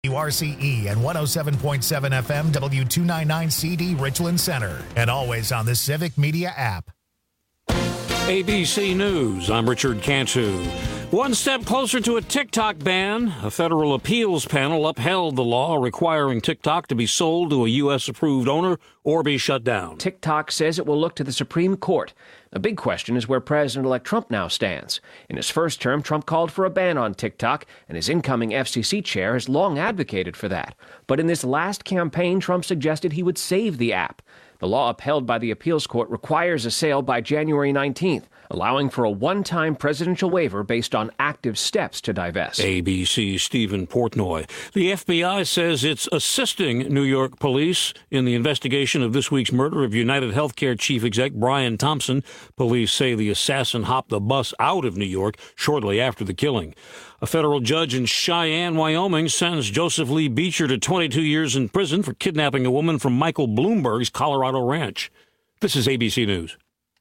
WRCE and 107.7 FM W299CD Richland Center. And always on the Civic Media app. ABC News, I'm Richard Cantu. One step closer to a TikTok ban. A federal appeals panel upheld the law requiring TikTok to be sold to a U.S.-approved owner or be shut down. TikTok says it will look to the Supreme Court. The big question is where President-elect Trump now stands. In his first term, Trump called for a ban on TikTok, and his incoming FCC chair has long advocated for that. But in this last campaign, Trump suggested he would save the app. The law upheld by the appeals court requires a sale by January 19th, allowing for a one-time presidential waiver based on active steps to divest. ABC's Stephen Portnoy. The FBI says it's assisting New York police in the investigation of this week's murder of United Healthcare chief exec Brian Thompson. Police say the assassin hopped the bus out of New York shortly after the killing. A federal judge in Cheyenne, Wyoming, sentenced Joseph Lee Beecher to 22 years in prison for kidnapping a woman from Michael Bloomberg's Colorado ranch. This is ABC News.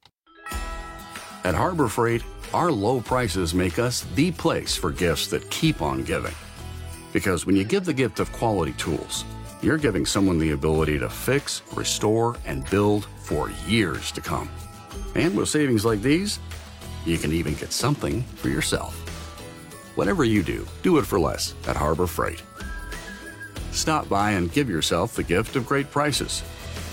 At Harbor Freight, our low prices make us the place for gifts that keep on giving. Because when you give the gift of quality tools, you're giving someone the ability to fix, restore, and build for years to come. And with savings like these, you can even get something for yourself. Whatever you do, do it for less at Harbor Freight. Stop by and give yourself the gift of great prices.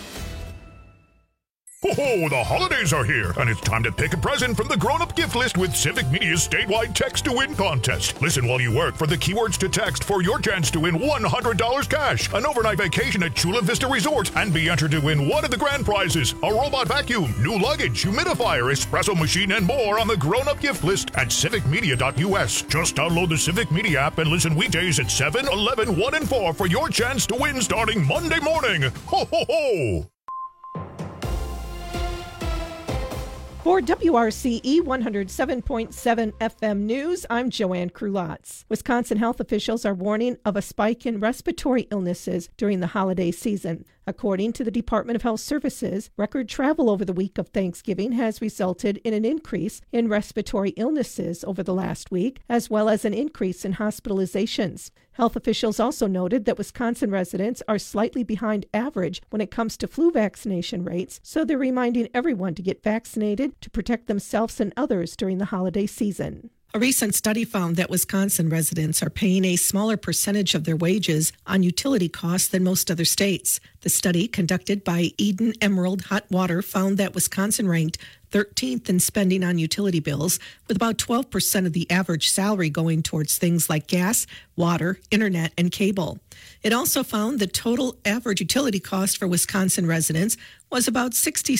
Ho, the holidays are here, and it's time to pick a present from the grown-up gift list with Civic Media's statewide text-to-win contest. Listen while you work for the keywords to text for your chance to win $100 cash, an overnight vacation at Chula Vista Resort, and be entered to win one of the grand prizes, a robot vacuum, new luggage, humidifier, espresso machine, and more on the grown-up gift list at civicmedia.us. Just download the Civic Media app and listen weekdays at 7, 11, 1, and 4 for your chance to win starting Monday morning. Ho, ho, ho! For WRCE 107.7 FM News, I'm Joanne Krulotz. Wisconsin health officials are warning of a spike in respiratory illnesses during the holiday season. According to the Department of Health Services, record travel over the week of Thanksgiving has resulted in an increase in respiratory illnesses over the last week, as well as an increase in hospitalizations. Health officials also noted that Wisconsin residents are slightly behind average when it comes to flu vaccination rates, so they're reminding everyone to get vaccinated to protect themselves and others during the holiday season. A recent study found that Wisconsin residents are paying a smaller percentage of their wages on utility costs than most other states. The study, conducted by Eden Emerald Hot Water, found that Wisconsin ranked 13th in spending on utility bills, with about 12% of the average salary going towards things like gas, water, internet, and cable. It also found the total average utility cost for Wisconsin residents was about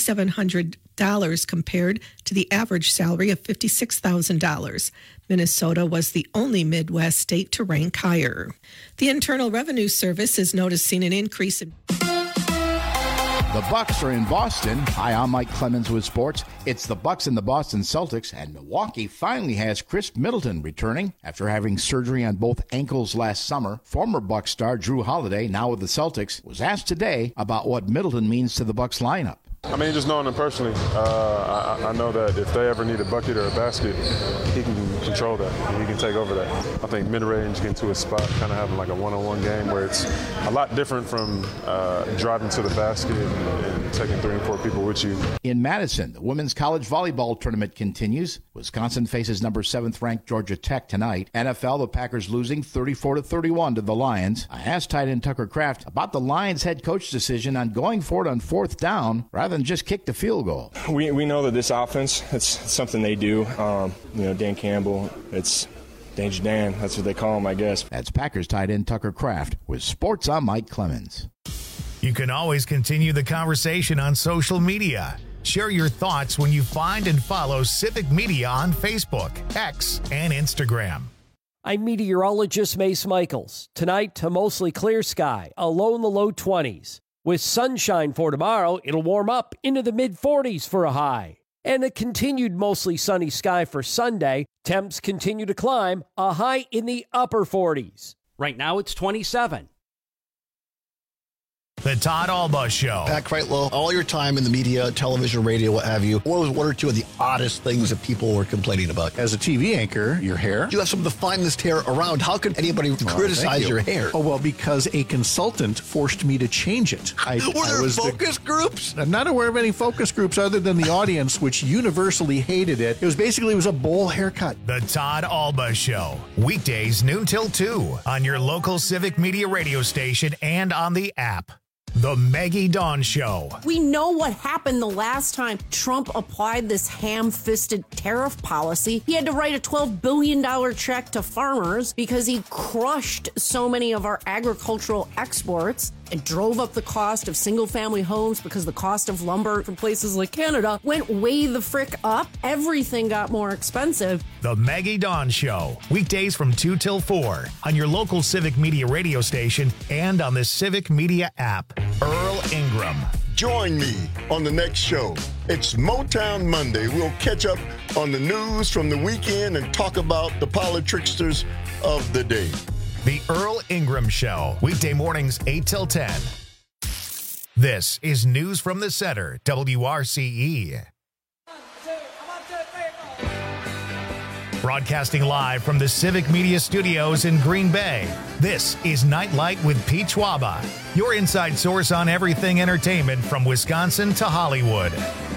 $6,700 compared to the average salary of $56,000. Minnesota was the only Midwest state to rank higher. The Internal Revenue Service is noticing an increase in... The Bucks are in Boston. Hi, I'm Mike Clemens with sports. It's the Bucks and the Boston Celtics, and Milwaukee finally has Chris Middleton returning after having surgery on both ankles last summer. Former Bucks star Drew Holiday, now with the Celtics, was asked today about what Middleton means to the Bucks lineup. I mean, just knowing him personally, I know that if they ever need a bucket or a basket, he can control that. He can take over that. I think mid-range, getting to a spot, kind of having like a one-on-one game where it's a lot different from driving to the basket and taking 3 and 4 people with you. In Madison, the women's college volleyball tournament continues. Wisconsin faces number 7th-ranked Georgia Tech tonight. NFL, the Packers losing 34-31 to the Lions. I asked tight end Tucker Kraft about the Lions head coach decision on going for it on 4th down rather than just kick the field goal. We know that this offense, it's something they do. Dan Campbell, it's Danger Dan. That's what they call him, I guess. That's Packers tight end Tucker Kraft. With sports, I'm Mike Clemens. You can always continue the conversation on social media. Share your thoughts when you find and follow Civic Media on Facebook, X, and Instagram. I'm meteorologist Mace Michaels. Tonight, a mostly clear sky, a low in the low 20s. With sunshine for tomorrow, it'll warm up into the mid-40s for a high. And a continued mostly sunny sky for Sunday. Temps continue to climb, a high in the upper 40s. Right now, it's 27. The Todd Alba Show. Pat Kreitlow, all your time in the media, television, radio, what have you, what was one or two of the oddest things that people were complaining about? As a TV anchor, your hair. You have some of the finest hair around. How could anybody criticize your hair? Oh, well, because a consultant forced me to change it. Were there focus groups? I'm not aware of any focus groups other than the audience, which universally hated it. It was a bowl haircut. The Todd Alba Show. Weekdays noon till 2 on your local Civic Media radio station and on the app. The Maggie Dawn Show. We know what happened the last time Trump applied this ham-fisted tariff policy. He had to write a $12 billion check to farmers because he crushed so many of our agricultural exports and drove up the cost of single-family homes because the cost of lumber from places like Canada went way the frick up. Everything got more expensive. The Maggie Dawn Show. Weekdays from 2 till 4 on your local Civic Media radio station and on the Civic Media app. Earl Ingram. Join me on the next show. It's Motown Monday. We'll catch up on the news from the weekend and talk about the politricksters of the day. The Earl Ingram Show. Weekday mornings 8 till 10. This is News from the Center, WRCE. Broadcasting live from the Civic Media Studios in Green Bay, this is Nightlight with Pete Schwaba, your inside source on everything entertainment from Wisconsin to Hollywood.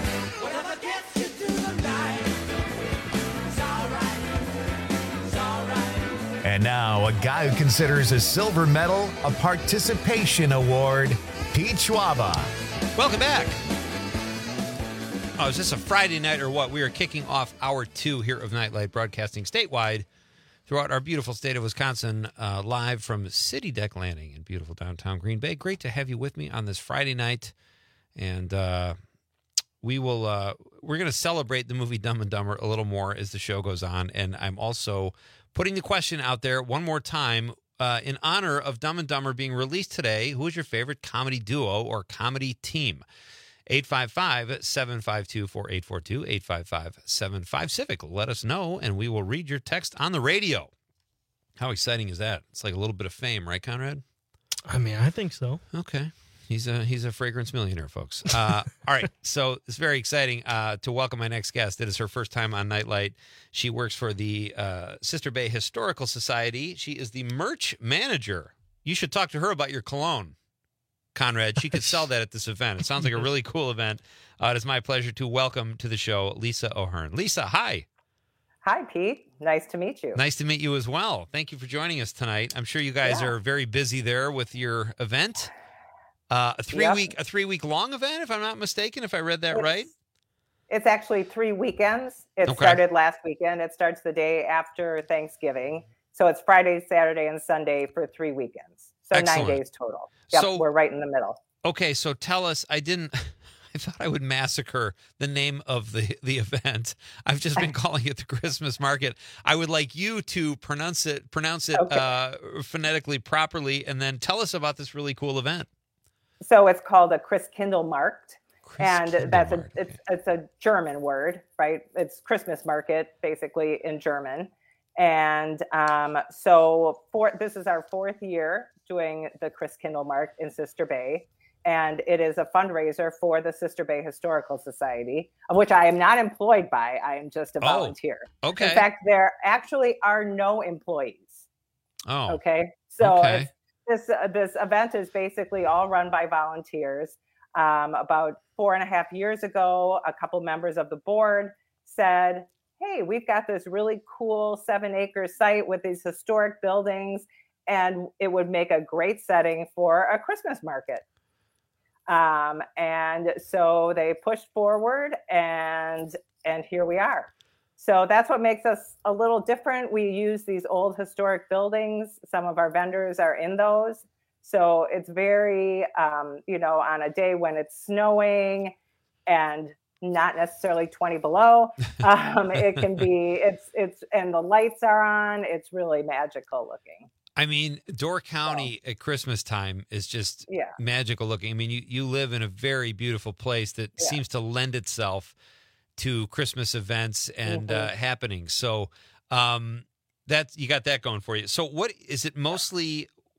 And now, a guy who considers a silver medal a participation award, Pete Schwaba. Welcome back. Oh, is this a Friday night or what? We are kicking off hour 2 here of Nightlight, broadcasting statewide throughout our beautiful state of Wisconsin, live from City Deck Landing in beautiful downtown Green Bay. Great to have you with me on this Friday night. And we're going to celebrate the movie Dumb and Dumber a little more as the show goes on. And I'm also putting the question out there one more time in honor of Dumb and Dumber being released today. Who is your favorite comedy duo or comedy team? 855-752-4842, 855-75-CIVIC. Let us know, and we will read your text on the radio. How exciting is that? It's like a little bit of fame, right, Conrad? I mean, I think so. Okay. He's a fragrance millionaire, folks. All right, so it's very exciting to welcome my next guest. It is her first time on Nightlight. She works for the Sister Bay Historical Society. She is the merch manager. You should talk to her about your cologne, Conrad. She could sell that at this event. It sounds like a really cool event. It is my pleasure to welcome to the show Lisa O'Hearn. Lisa, hi. Hi, Pete. Nice to meet you. Nice to meet you as well. Thank you for joining us tonight. I'm sure you guys are very busy there with your event. A three-week long event, if I'm not mistaken, if I read that right? It's actually 3 weekends. It started last weekend. It starts the day after Thanksgiving. So it's Friday, Saturday, and Sunday for 3 weekends. So Excellent. 9 days total. Yep, so, we're right in the middle. Okay, so tell us, I thought I would massacre the name of the event. I've just been calling it the Christmas market. I would like you to pronounce it phonetically properly, and then tell us about this really cool event. So it's called a Christkindlmarkt, and it's a German word, right? It's Christmas market, basically, in German. And this is our 4th year doing the Christkindlmarkt in Sister Bay, and it is a fundraiser for the Sister Bay Historical Society, of which I am not employed by. I am just a volunteer. Okay. In fact, there actually are no employees. Oh. Okay. So this event is basically all run by volunteers. About 4.5 years ago, a couple members of the board said, hey, we've got this really cool 7-acre site with these historic buildings, and it would make a great setting for a Christmas market. And so they pushed forward, and here we are. So that's what makes us a little different. We use these old historic buildings. Some of our vendors are in those. So it's very, on a day when it's snowing and not necessarily 20 below, it can be, and the lights are on. It's really magical looking. I mean, Door County at Christmas time is just magical looking. I mean, you live in a very beautiful place that seems to lend itself to Christmas events and happenings. So you got that going for you. So what is it mostly?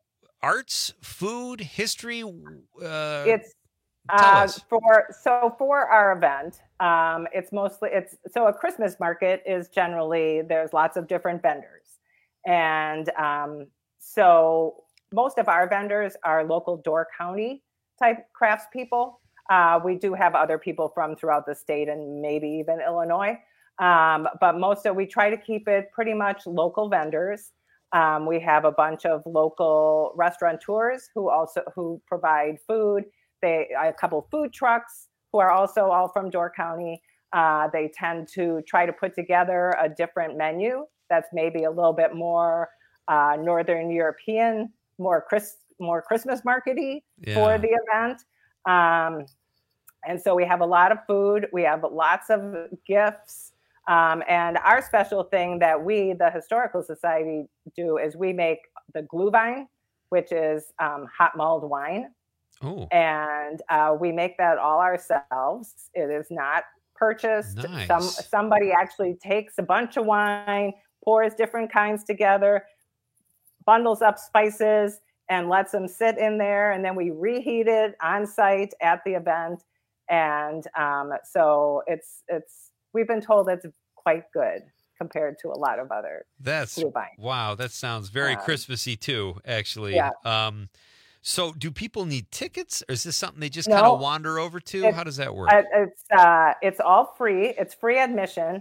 arts, food, history? It's tell us. for our event. So a Christmas market is generally there's lots of different vendors, and so most of our vendors are local Door County type craftspeople. We do have other people from throughout the state and maybe even Illinois. But we try to keep it pretty much local vendors. We have a bunch of local restaurateurs who provide food. A couple food trucks who are also all from Door County. They tend to try to put together a different menu that's maybe a little bit more Northern European, more Christmas markety for the event. And so we have a lot of food. We have lots of gifts. And our special thing that we, the Historical Society, do is we make the Glühwein, which is hot mulled wine. Ooh. And we make that all ourselves. It is not purchased. Nice. Somebody actually takes a bunch of wine, pours different kinds together, bundles up spices, and lets them sit in there. And then we reheat it on site at the event. And so we've been told it's quite good compared to a lot of other Glühwein. Wow. That sounds very Christmassy too, actually. Yeah. So do people need tickets, or is this something they just kind of wander over to? How does that work? It's all free. It's free admission.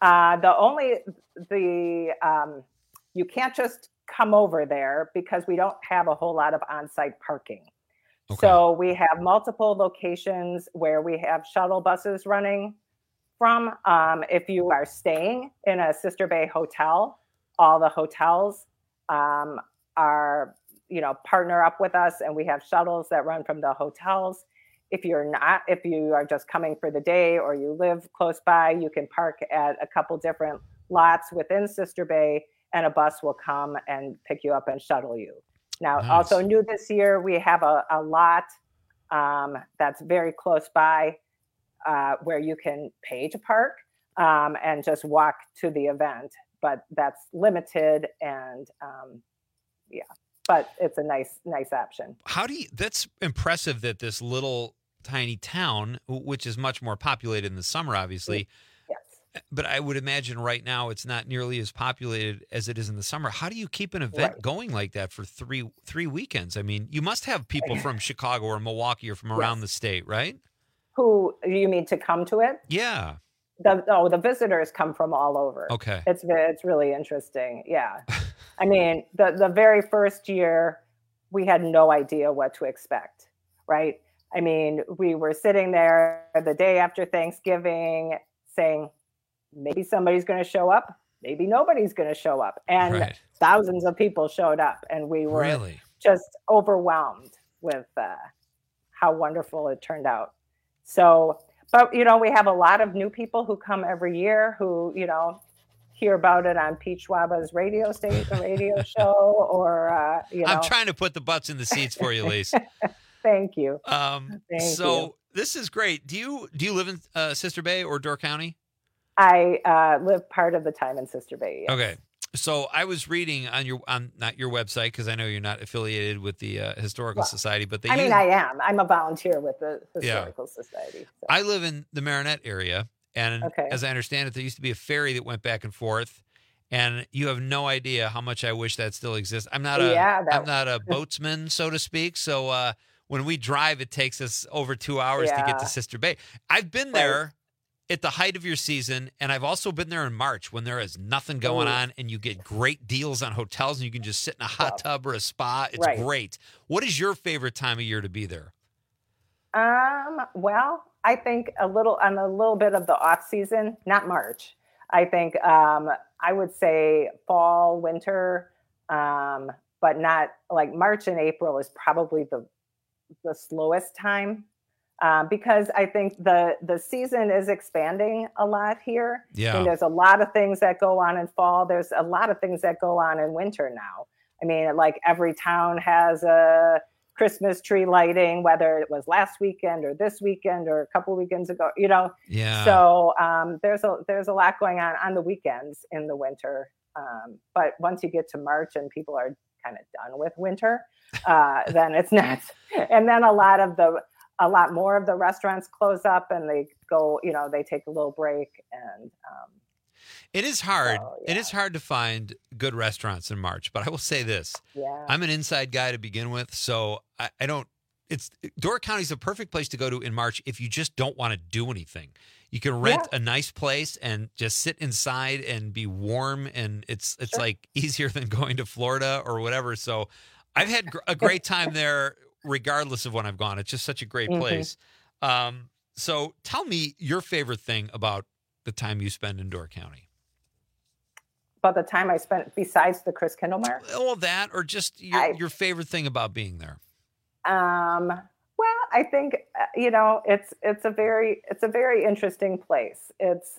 You can't just come over there because we don't have a whole lot of on-site parking. Okay. So we have multiple locations where we have shuttle buses running from. If you are staying in a Sister Bay hotel, all the hotels are partner up with us, and we have shuttles that run from the hotels. If you are just coming for the day or you live close by, you can park at a couple different lots within Sister Bay, and a bus will come and pick you up and shuttle you. Now, Also new this year, we have a lot that's very close by where you can pay to park and just walk to the event, but that's limited and but it's a nice option. That's impressive that this little tiny town, which is much more populated in the summer, obviously. Yes. But I would imagine right now it's not nearly as populated as it is in the summer. How do you keep an event going like that for three weekends? I mean, you must have people from Chicago or Milwaukee or from around the state, right? Who you mean to come to it? Yeah. The visitors come from all over. Okay. It's really interesting. Yeah. I mean, the very first year, we had no idea what to expect, right? I mean, we were sitting there the day after Thanksgiving saying, maybe somebody's going to show up, maybe nobody's going to show up. And thousands of people showed up, and we were just overwhelmed with how wonderful it turned out. So, but, we have a lot of new people who come every year who, hear about it on Pete Schwaba's radio show, or, I'm trying to put the butts in the seats for you, Lise. Thank you. This is great. Do you live in Sister Bay or Door County? I live part of the time in Sister Bay. Yes. Okay. So I was reading on not your website, because I know you're not affiliated with the Historical Society, but I am. I'm a volunteer with the Historical Society. So. I live in the Marinette area, and as I understand it, there used to be a ferry that went back and forth, and you have no idea how much I wish that still exists. I'm not a boatsman, so to speak. So when we drive, it takes us over 2 hours to get to Sister Bay. I've been there at the height of your season, and I've also been there in March when there is nothing going on, and you get great deals on hotels, and you can just sit in a hot tub or a spa. It's great. What is your favorite time of year to be there? Well, I think a little bit of the off season, not March. I think I would say fall, winter, but not like March and April is probably the slowest time. Because I think the season is expanding a lot here. Yeah. And there's a lot of things that go on in fall. There's a lot of things that go on in winter now. I mean, like every town has a Christmas tree lighting, whether it was last weekend or this weekend or a couple weekends ago, Yeah. So there's a lot going on the weekends in the winter. But once you get to March and people are kind of done with winter, then it's not. And then a lot more of the restaurants close up and they go, they take a little break. And it is hard. So, yeah. It is hard to find good restaurants in March, but I will say this. Yeah. I'm an inside guy to begin with, so I don't. Door County is a perfect place to go to in March if you just don't want to do anything. You can rent a nice place and just sit inside and be warm, and it's like easier than going to Florida or whatever. So I've had a great time there regardless of when I've gone. It's just such a great place. So tell me your favorite thing about the time you spend in Door County. About the time I spent besides the Chris Kindle Mart? Well, that or just your favorite thing about being there. Well, I think, it's a very interesting place. It's,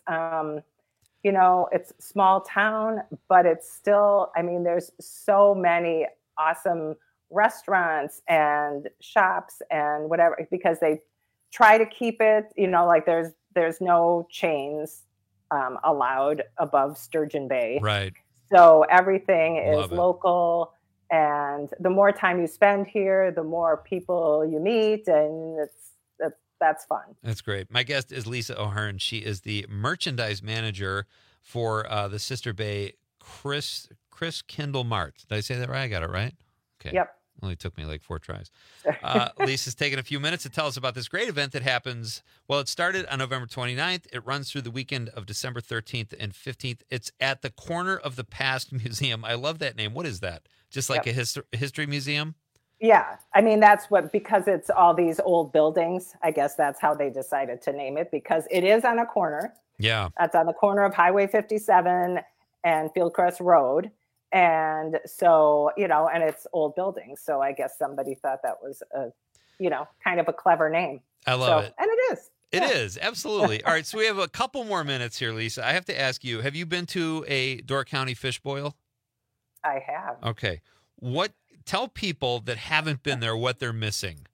it's small town, but it's still, there's so many awesome restaurants and shops and whatever, because they try to keep it, like there's no chains, allowed above Sturgeon Bay. Right. So everything is local. And the more time you spend here, the more people you meet, and that's fun. That's great. My guest is Lisa O'Hearn. She is the merchandise manager for the Sister Bay Chris Kindle Mart. Did I say that right? I got it right? Okay. Yep. Only took me like 4 tries. Lisa's taking a few minutes to tell us about this great event that happens. Well, it started on November 29th. It runs through the weekend of December 13th and 15th. It's at the Corner of the Past Museum. I love that name. What is that? Just like a history museum? Yeah. Because it's all these old buildings, I guess that's how they decided to name it, because it is on a corner. Yeah. That's on the corner of Highway 57 and Fieldcrest Road. And so, and it's old buildings. So I guess somebody thought that was kind of a clever name. I love it. And it is. It is. Absolutely. All right. So we have a couple more minutes here, Lisa. I have to ask you, have you been to a Door County fish boil? I have. Okay. Tell people that haven't been there what they're missing.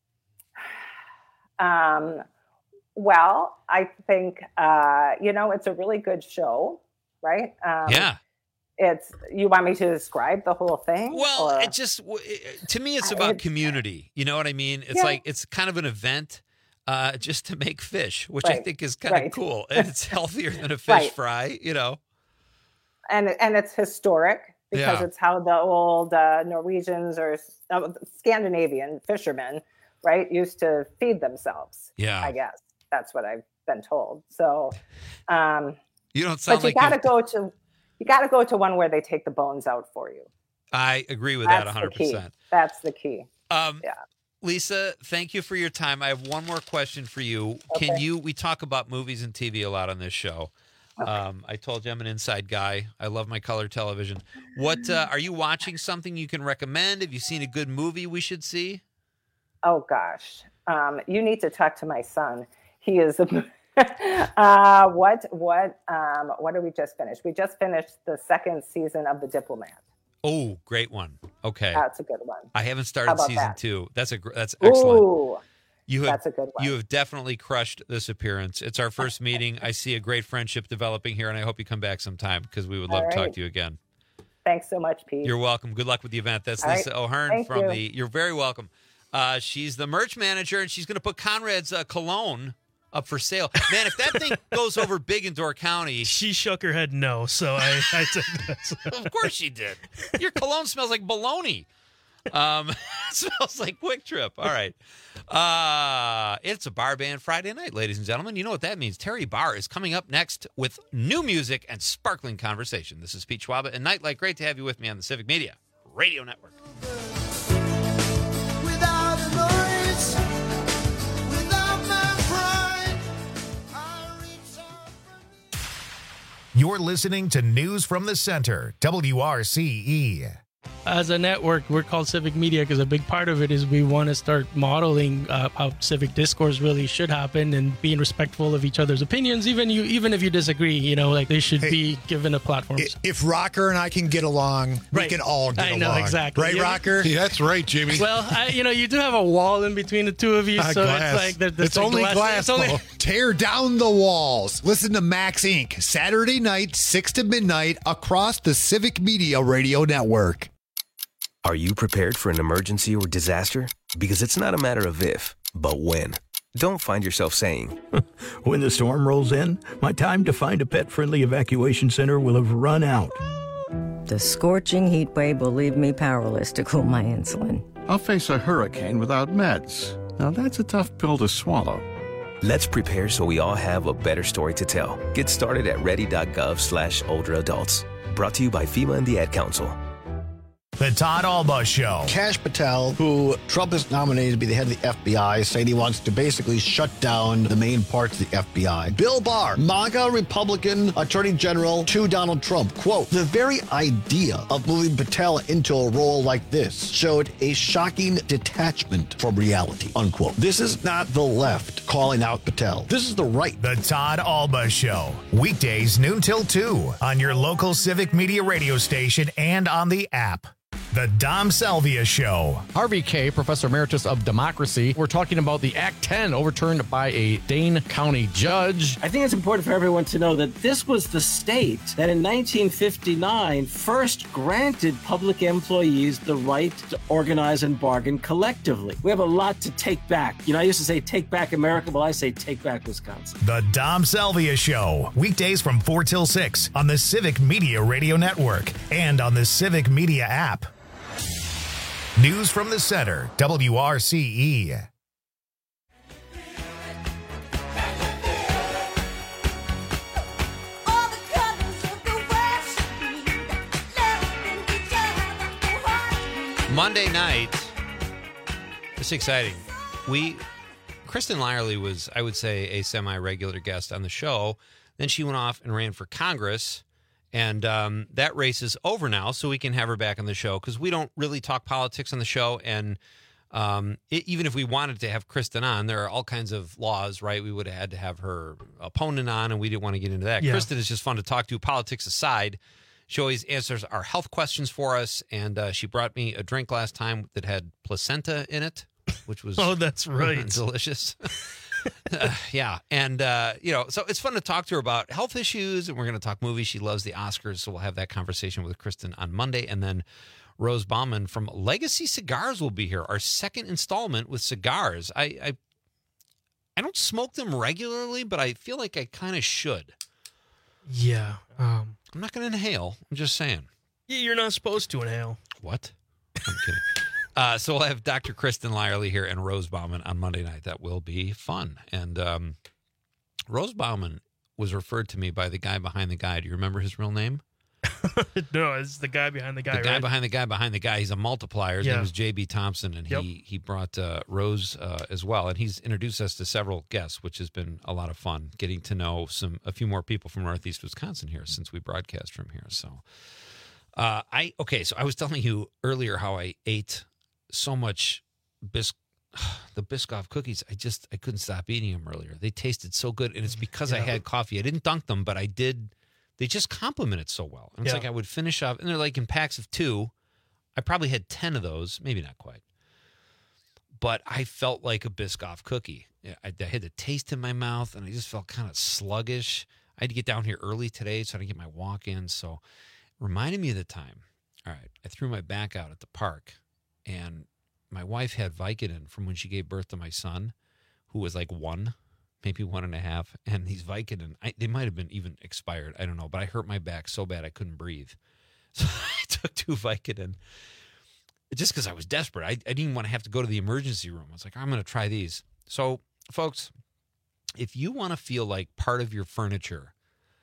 Well, I think, it's a really good show, right? Yeah. You want me to describe the whole thing? Well, to me, it's about community. You know what I mean? It's like, it's kind of an event just to make fish, which I think is kind of cool. And it's healthier than a fish fry, And it's historic. Because it's how the old Norwegians or Scandinavian fishermen, right, used to feed themselves. Yeah, I guess that's what I've been told. So, you don't sound like you got to go to one where they take the bones out for you. I agree with that 100%. That's the key. Lisa, thank you for your time. I have one more question for you. Okay. We talk about movies and TV a lot on this show. Okay. I told you I'm an inside guy. I love my color television. What are you watching? Something you can recommend? Have you seen a good movie we should see? Oh gosh, you need to talk to my son. He is. What did we just finish? We just finished the 2nd season of The Diplomat. Oh, great one. Okay, that's a good one. I haven't started season 2. That's excellent. Ooh. That's a good one. You have definitely crushed this appearance. It's our first meeting. I see a great friendship developing here, and I hope you come back sometime because we would love to talk to you again. Than's so much, Pete. You're welcome. Good luck with the event. That's Lisa O'Hearn You're very welcome. She's the merch manager, and she's going to put Conrad's cologne up for sale. Man, if that thing goes over big in Door County. She shook her head no, so I said yes. Of course she did. Your cologne smells like bologna. Smells like Quick Trip. All right. It's a Bar Band Friday night, ladies and gentlemen. You know what that means. Terry Barr is coming up next with new music and sparkling conversation. This is Pete Schwaba and Nightlight. Great to have you with me on the Civic Media Radio Network. You're listening to News from the Center, WRCE. As a network, we're called Civic Media because a big part of it is we want to start modeling how civic discourse really should happen and being respectful of each other's opinions, even if you disagree. They should be given a platform. If Rocker and I can get along, we can all get along. I know, exactly. Right, Rocker? Yeah, that's right, Jimmy. Well, you do have a wall in between the two of you, so glass. It's like it's only glass. Tear down the walls. Listen to Max Inc. Saturday night, 6 to midnight, across the Civic Media Radio Network. Are you prepared for an emergency or disaster? Because it's not a matter of if, but when. Don't find yourself saying, when the storm rolls in, my time to find a pet-friendly evacuation center will have run out. The scorching heat wave will leave me powerless to cool my insulin. I'll face a hurricane without meds. Now that's a tough pill to swallow. Let's prepare so we all have a better story to tell. Get started at ready.gov/older adults. Brought to you by FEMA and the Ad Council. The Todd Alba Show. Kash Patel, who Trump has nominated to be the head of the FBI, saying he wants to basically shut down the main parts of the FBI. Bill Barr, MAGA Republican Attorney General to Donald Trump. Quote, the very idea of moving Patel into a role like this showed a shocking detachment from reality, unquote. This is not the left calling out Patel. This is the right. The Todd Alba Show. Weekdays noon till 2 on your local Civic Media radio station and on the app. The Dom Salvia Show. Harvey Kaye, Professor Emeritus of Democracy. We're talking about the Act 10 overturned by a Dane County judge. I think it's important for everyone to know that this was the state that in 1959 first granted public employees the right to organize and bargain collectively. We have a lot to take back. You know, I used to say take back America. Well, I say take back Wisconsin. The Dom Salvia Show. Weekdays from 4 till 6 on the Civic Media Radio Network and on the Civic Media app. News from the Center, WRCE. Monday night, it's exciting. Kristen Lyerly was, I would say, a semi-regular guest on the show. Then she went off and ran for Congress. And that race is over now, so we can have her back on the show because we don't really talk politics on the show. And even if we wanted to have Kristen on, there are all kinds of laws, right? We would have had to have her opponent on, and we didn't want to get into that. Yeah. Kristen is just fun to talk to, politics aside. She always answers our health questions for us, and she brought me a drink last time that had placenta in it, which was oh, that's right, delicious. Yeah. And, so it's fun to talk to her about health issues, and we're going to talk movies. She loves the Oscars, so we'll have that conversation with Kristen on Monday. And then Rose Bauman from Legacy Cigars will be here, our second installment with cigars. I don't smoke them regularly, but I feel like I kind of should. Yeah. I'm not going to inhale. I'm just saying. You're not supposed to inhale. What? I'm kidding. So we'll have Dr. Kristen Lyerly here and Rose Bauman on Monday night. That will be fun. And Rose Bauman was referred to me by the guy behind the guy. Do you remember his real name? No, it's the guy behind the guy. The guy right? behind the guy behind the guy. He's a multiplier. His name was J.B. Thompson, and he brought Rose as well. And he's introduced us to several guests, which has been a lot of fun, getting to know a few more people from Northeast Wisconsin here since we broadcast from here. So, so I was telling you earlier how I ate so much the Biscoff cookies. I couldn't stop eating them earlier. They tasted so good, and it's because I had coffee. I didn't dunk them, but I did. They just complement it so well. And it's like I would finish off, and they're like in packs of 2. I probably had 10 of those, maybe not quite. But I felt like a Biscoff cookie. I had the taste in my mouth, and I just felt kind of sluggish. I had to get down here early today so I didn't get my walk in. So it reminded me of the time. All right, I threw my back out at the park, and my wife had Vicodin from when she gave birth to my son, who was like 1, maybe 1.5. And these Vicodin, they might have been even expired. I don't know. But I hurt my back so bad I couldn't breathe. So I took 2 Vicodin just because I was desperate. I didn't want to have to go to the emergency room. I was like, I'm going to try these. So, folks, if you want to feel like part of your furniture,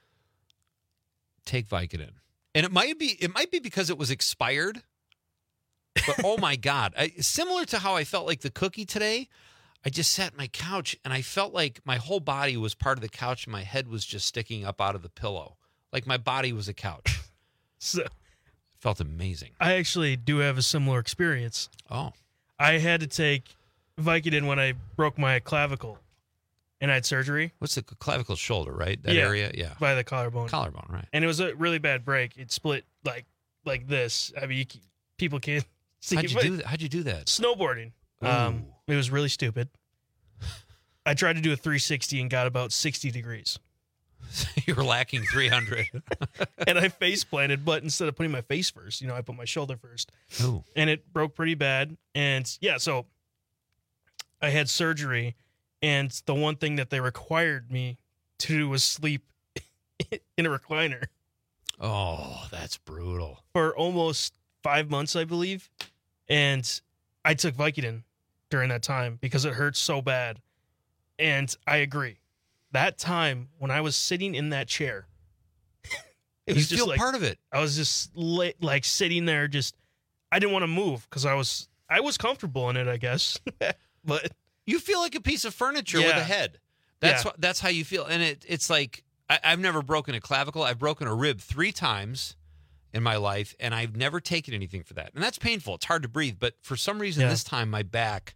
take Vicodin. And it might be because it was expired. But, oh, my God. Similar to how I felt like the cookie today, I just sat on my couch, and I felt like my whole body was part of the couch, and my head was just sticking up out of the pillow. Like my body was a couch. So, it felt amazing. I actually do have a similar experience. Oh. I had to take Vicodin when I broke my clavicle, and I had surgery. What's the clavicle shoulder, right? That area? Yeah. By the collarbone. Collarbone, right. And it was a really bad break. It split like this. I mean, people can't see How'd you do that? Snowboarding. It was really stupid. I tried to do a 360 and got about 60 degrees. You were lacking 300. And I face planted, but instead of putting my face first, I put my shoulder first. Ooh. And it broke pretty bad. And yeah, so I had surgery, and the one thing that they required me to do was sleep in a recliner. Oh, that's brutal. For almost 5 months, I believe. And I took Vicodin during that time because it hurt so bad. And I agree. That time when I was sitting in that chair, it was you feel part of it. I was just like sitting there, I didn't want to move because I was comfortable in it, I guess. But you feel like a piece of furniture with a head. That's how you feel. And it's like, I've never broken a clavicle. I've broken a rib 3 times in my life, and I've never taken anything for that. And that's painful. It's hard to breathe. But for some reason, this time, my back,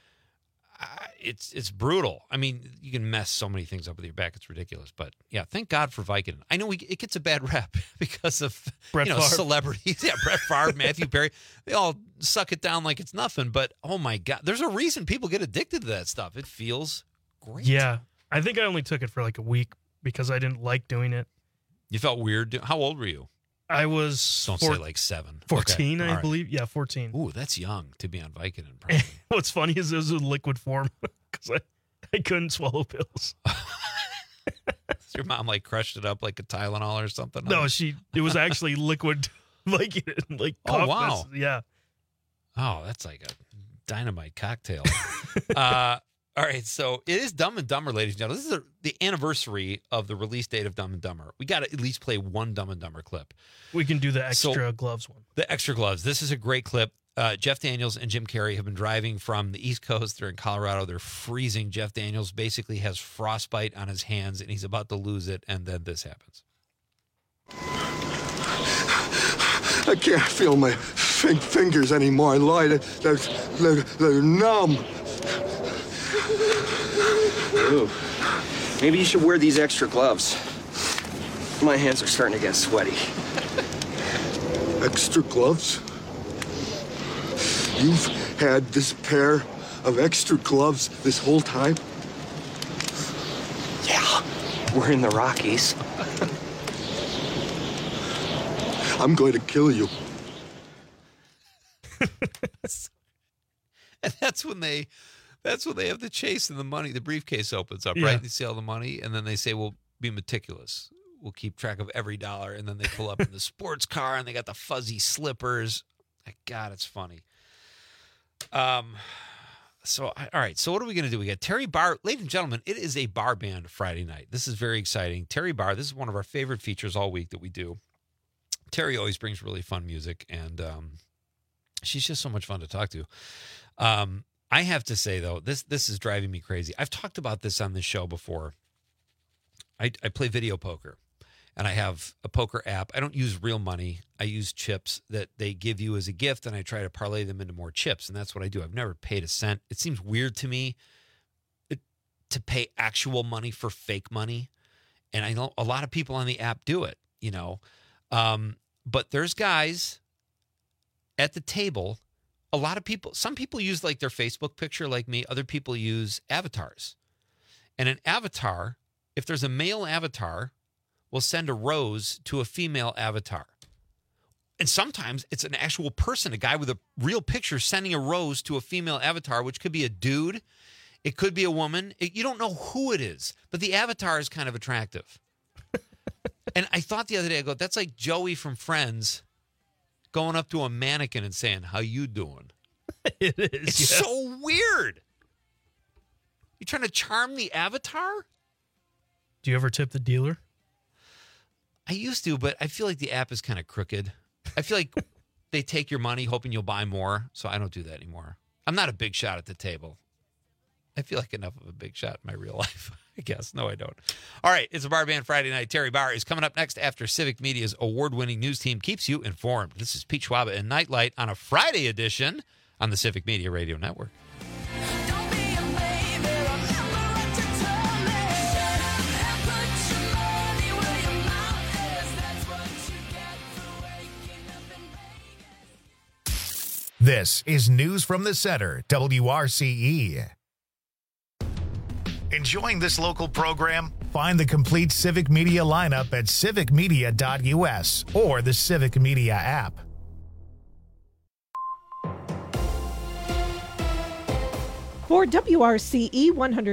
it's brutal. I mean, you can mess so many things up with your back. It's ridiculous. But yeah, thank God for Vicodin. I know it gets a bad rep because of celebrities. Yeah, Brett Favre, Matthew Perry. They all suck it down like it's nothing. But oh my God, there's a reason people get addicted to that stuff. It feels great. Yeah, I think I only took it for like a week because I didn't like doing it. You felt weird. How old were you? I was Don't say like 7. 14, Okay. I believe. Yeah, 14. Ooh, that's young to be on Vicodin. What's funny is it was in liquid form because I couldn't swallow pills. Your mom like crushed it up like a Tylenol or something? No, it was actually liquid Vicodin. Like oh, wow. Yeah. Oh, that's like a dynamite cocktail. All right, so it is Dumb and Dumber, ladies and gentlemen. This is the anniversary of the release date of Dumb and Dumber. We got to at least play one Dumb and Dumber clip. We can do the extra gloves one. The extra gloves. This is a great clip. Jeff Daniels and Jim Carrey have been driving from the East Coast. They're in Colorado. They're freezing. Jeff Daniels basically has frostbite on his hands, and he's about to lose it, and then this happens. I can't feel my fingers anymore. I lied. They're numb. Ooh. Maybe you should wear these extra gloves. My hands are starting to get sweaty. Extra gloves? You've had this pair of extra gloves this whole time? Yeah, we're in the Rockies. I'm going to kill you. And that's when they have the chase and the money. The briefcase opens up, Yeah. right? They see all the money, and then they say, "We'll be meticulous. We'll keep track of every dollar." And then they pull up in the sports car, and they got the fuzzy slippers. My God, it's funny. All right. So what are we going to do? We got Terry Barr. Ladies and gentlemen, it is a bar band Friday night. This is very exciting. Terry Barr, this is one of our favorite features all week that we do. Terry always brings really fun music, and she's just so much fun to talk to. I have to say, though, this is driving me crazy. I've talked about this on this show before. I play video poker, and I have a poker app. I don't use real money. I use chips that they give you as a gift, and I try to parlay them into more chips, and that's what I do. I've never paid a cent. It seems weird to me to pay actual money for fake money, and I know a lot of people on the app do it, but there's guys at the table. A lot of people, some people use like their Facebook picture like me. Other people use avatars. And an avatar, if there's a male avatar, will send a rose to a female avatar. And sometimes it's an actual person, a guy with a real picture sending a rose to a female avatar, which could be a dude. It could be a woman. You don't know who it is, but the avatar is kind of attractive. And I thought the other day, I go, that's like Joey from Friends going up to a mannequin and saying, "How you doing?" It is. It's so weird. You trying to charm the avatar? Do you ever tip the dealer? I used to, but I feel like the app is kind of crooked. I feel like they take your money hoping you'll buy more, so I don't do that anymore. I'm not a big shot at the table. I feel like enough of a big shot in my real life, I guess. No, I don't. All right, it's a Bar Band Friday night. Terry Barr is coming up next after Civic Media's award-winning news team keeps you informed. This is Pete Schwab and Nightlight on a Friday edition on the Civic Media Radio Network. This is News from the Center, WRCE. Enjoying this local program? Find the complete Civic Media lineup at civicmedia.us or the Civic Media app. For WRCE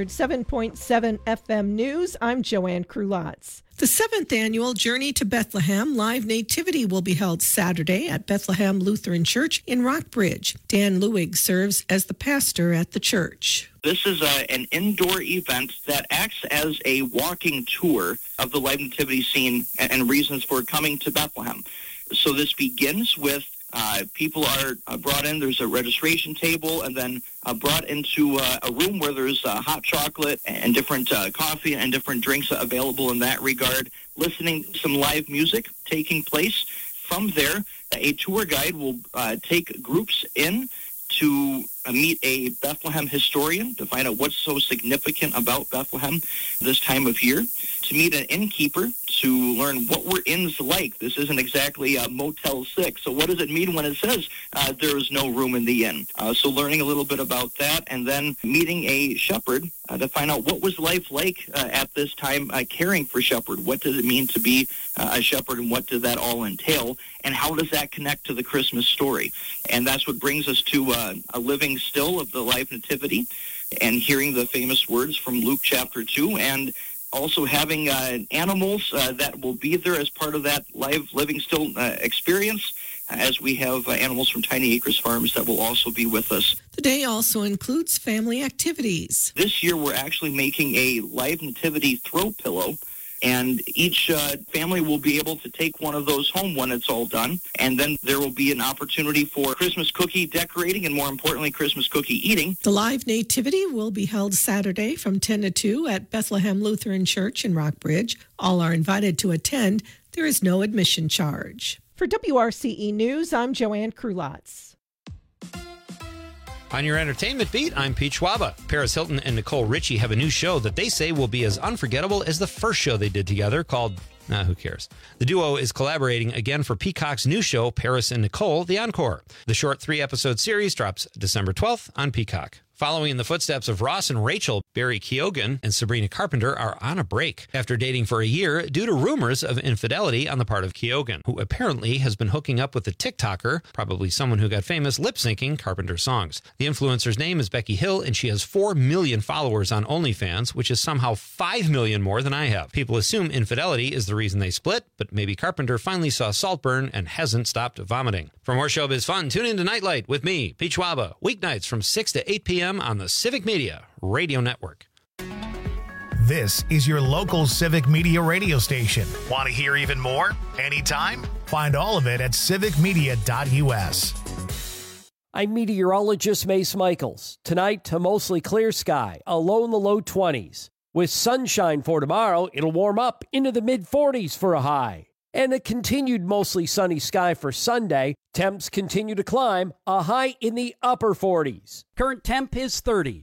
107.7 FM News, I'm Joanne Krulotz. The 7th annual Journey to Bethlehem Live Nativity will be held Saturday at Bethlehem Lutheran Church in Rockbridge. Dan Lewig serves as the pastor at the church. This is an indoor event that acts as a walking tour of the Live Nativity scene and reasons for coming to Bethlehem. So this begins with people are brought in. There's a registration table, and then brought into a room where there's hot chocolate and different coffee and different drinks available in that regard, listening to some live music taking place. From there, a tour guide will take groups in to meet a Bethlehem historian to find out what's so significant about Bethlehem this time of year, to meet an innkeeper to learn what were inns like. This isn't exactly a Motel 6, so what does it mean when it says there is no room in the inn? So learning a little bit about that, and then meeting a shepherd to find out what was life like at this time caring for shepherd. What does it mean to be a shepherd, and what does that all entail, and how does that connect to the Christmas story? And that's what brings us to a living still of the Live Nativity, and hearing the famous words from Luke chapter 2, and also having animals that will be there as part of that live living still experience, as we have animals from Tiny Acres Farms that will also be with us. The day also includes family activities. This year we're actually making a Live Nativity throw pillow, and each family will be able to take one of those home when it's all done. And then there will be an opportunity for Christmas cookie decorating and, more importantly, Christmas cookie eating. The Live Nativity will be held Saturday from 10 to 2 at Bethlehem Lutheran Church in Rockbridge. All are invited to attend. There is no admission charge. For WRCE News, I'm Joanne Krulotz. On your entertainment beat, I'm Pete Schwaba. Paris Hilton and Nicole Richie have a new show that they say will be as unforgettable as the first show they did together, called who cares? The duo is collaborating again for Peacock's new show, Paris and Nicole, The Encore. The short 3-episode series drops December 12th on Peacock. Following in the footsteps of Ross and Rachel, Barry Keoghan and Sabrina Carpenter are on a break after dating for a year due to rumors of infidelity on the part of Keoghan, who apparently has been hooking up with a TikToker, probably someone who got famous lip-syncing Carpenter songs. The influencer's name is Becky Hill, and she has 4 million followers on OnlyFans, which is somehow 5 million more than I have. People assume infidelity is the reason they split, but maybe Carpenter finally saw Saltburn and hasn't stopped vomiting. For more showbiz fun, tune in to Nightlight with me, Pete Schwaba, weeknights from 6 to 8 p.m. on the Civic Media Radio Network. This is your local Civic Media radio station. Want to hear even more? Anytime? Find all of it at civicmedia.us. I'm meteorologist Mace Michaels. Tonight, a mostly clear sky, a low in the low 20s. With sunshine for tomorrow, it'll warm up into the mid-40s for a high. And a continued mostly sunny sky for Sunday. Temps continue to climb, a high in the upper 40s. Current temp is 30.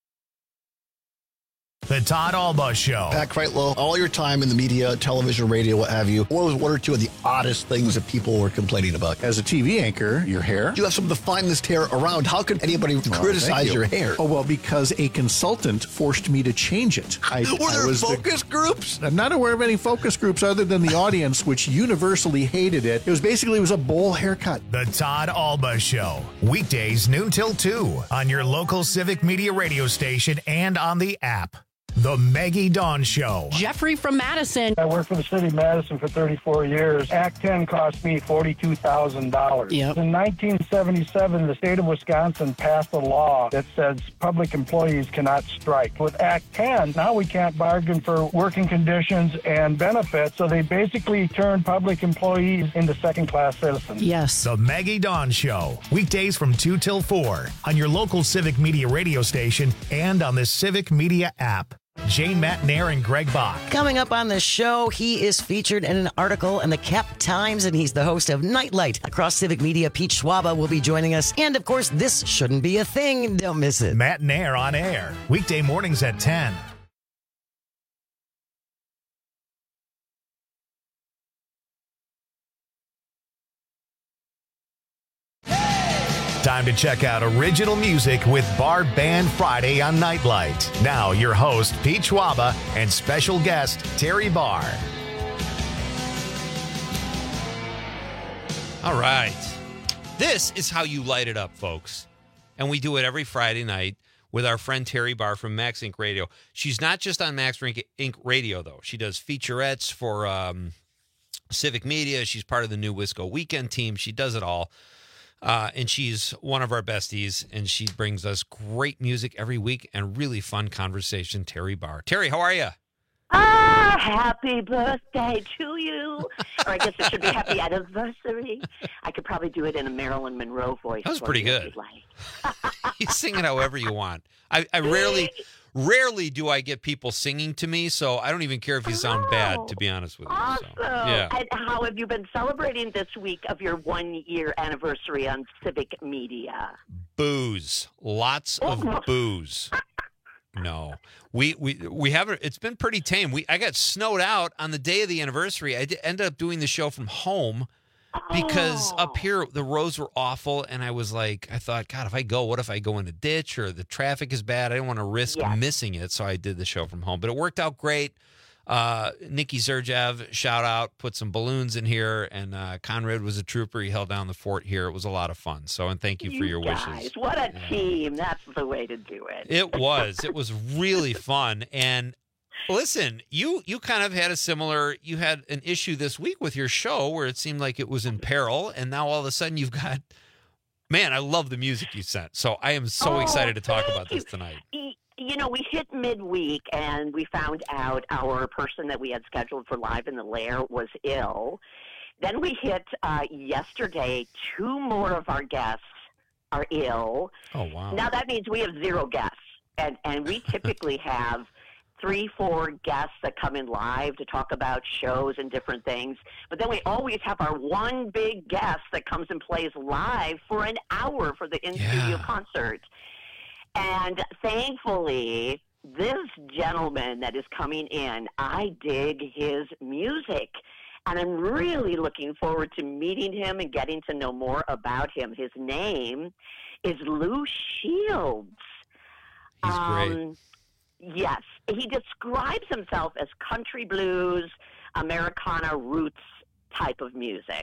The Todd Alba Show. Pat Kreitlow, all your time in the media, television, radio, what have you, what was one or two of the oddest things that people were complaining about? As a TV anchor, your hair. You have some of the finest hair around. How could anybody criticize your hair? Oh, well, because a consultant forced me to change it. Were there focus groups? I'm not aware of any focus groups other than the audience, which universally hated it. It was a bowl haircut. The Todd Alba Show. Weekdays noon till 2 on your local Civic Media radio station and on the app. The Maggie Dawn Show. Jeffrey from Madison. I worked for the city of Madison for 34 years. Act 10 cost me $42,000. Yep. In 1977, the state of Wisconsin passed a law that says public employees cannot strike. With Act 10, now we can't bargain for working conditions and benefits, so they basically turned public employees into second-class citizens. Yes. The Maggie Dawn Show. Weekdays from 2 till 4 on your local Civic Media radio station and on the Civic Media app. Jane Matnair and Greg Bach. Coming up on the show, he is featured in an article in the Cap Times, and he's the host of Nightlight. Across Civic Media, Pete Schwaba will be joining us. And, of course, This Shouldn't Be a Thing. Don't miss it. Matnair on air. Weekday mornings at 10. Time to check out original music with Bar Band Friday on Nightlight. Now, your host, Pete Schwaba, and special guest, Terry Barr. All right. This is how you light it up, folks. And we do it every Friday night with our friend Terry Barr from Max Inc. Radio. She's not just on Max Inc. Radio, though. She does featurettes for Civic Media. She's part of the new Wisco Weekend team. She does it all. And she's one of our besties, and she brings us great music every week and really fun conversation. Terry Barr. Terry, how are you? Happy birthday to you. Or I guess it should be happy anniversary. I could probably do it in a Marilyn Monroe voice. That was pretty good. If you'd like. You sing it however you want. I rarely do I get people singing to me, so I don't even care if you sound bad, to be honest with you. Awesome. So, yeah. And how have you been celebrating this week of your 1-year anniversary on Civic Media? Booze. Lots of booze. No. We haven't. It's been pretty tame. I got snowed out on the day of the anniversary. I ended up doing the show from home because up here the roads were awful, and I thought, God, if I go, what if I go in a ditch or the traffic is bad? I didn't want to risk missing it, so I did the show from home. But it worked out great. Nikki Zerjev, shout out, put some balloons in here, and Conrad was a trooper. He held down the fort here. It was a lot of fun. So, and thank you for your wishes. What a team. That's the way to do it. It was. It was really fun. And listen, you kind of had you had an issue this week with your show where it seemed like it was in peril, and now all of a sudden you've got, man, I love the music you sent. So I am so excited to talk about this tonight. You know, we hit midweek and we found out our person that we had scheduled for Live in the Lair was ill. Then we hit yesterday, 2 more of our guests are ill. Oh, wow. Now that means we have 0 guests. And we typically have 3-4 guests that come in live to talk about shows and different things. But then we always have our one big guest that comes and plays live for an hour for the in-studio concert. And thankfully, this gentleman that is coming in, I dig his music. And I'm really looking forward to meeting him and getting to know more about him. His name is Lou Shields. He's great. Yes. He describes himself as country blues, Americana roots type of music.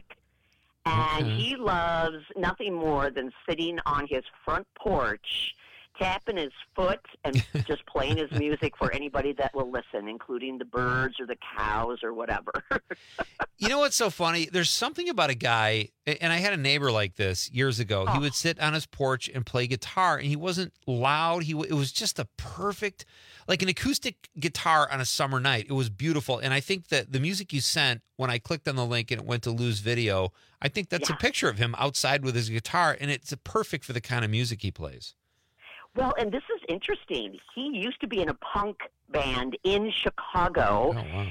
And he loves nothing more than sitting on his front porch, tapping his foot and just playing his music for anybody that will listen, including the birds or the cows or whatever. You know what's so funny? There's something about a guy, and I had a neighbor like this years ago. He would sit on his porch and play guitar, and he wasn't loud. It was just a perfect, like an acoustic guitar on a summer night. It was beautiful. And I think that the music you sent, when I clicked on the link and it went to Lou's video, I think that's a picture of him outside with his guitar, and it's perfect for the kind of music he plays. Well, and this is interesting. He used to be in a punk band in Chicago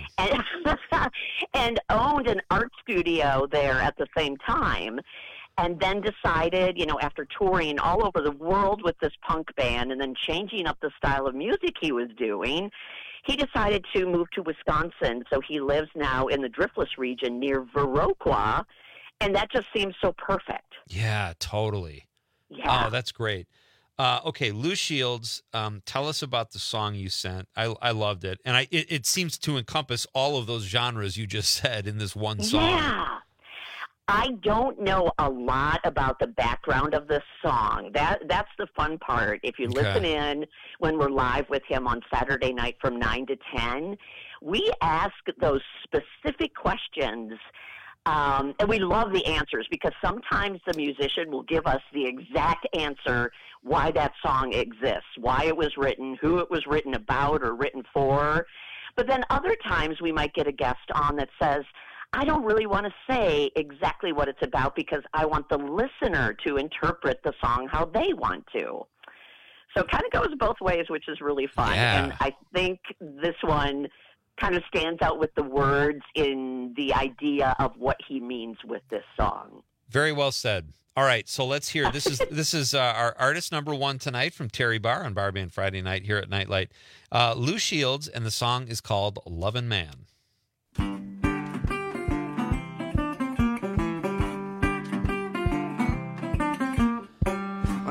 and owned an art studio there at the same time, and then decided, after touring all over the world with this punk band and then changing up the style of music he was doing, he decided to move to Wisconsin. So he lives now in the Driftless region near Viroqua, and that just seems so perfect. Yeah, totally. Yeah. Oh, that's great. Okay, Lou Shields, tell us about the song you sent. I loved it. And it seems to encompass all of those genres you just said in this one song. Yeah. I don't know a lot about the background of this song. That's the fun part. If you listen in when we're live with him on Saturday night from 9 to 10, we ask those specific questions. And we love the answers because sometimes the musician will give us the exact answer why that song exists, why it was written, who it was written about or written for. But then other times we might get a guest on that says, I don't really want to say exactly what it's about because I want the listener to interpret the song how they want to. So it kind of goes both ways, which is really fun. Yeah. And I think this one kind of stands out with the words in the idea of what he means with this song. Very well said. All right, so let's hear. This is our artist number 1 tonight from Terry Barr on Bar Band Friday night here at Nightlight. Lou Shields, and the song is called Lovin' Man.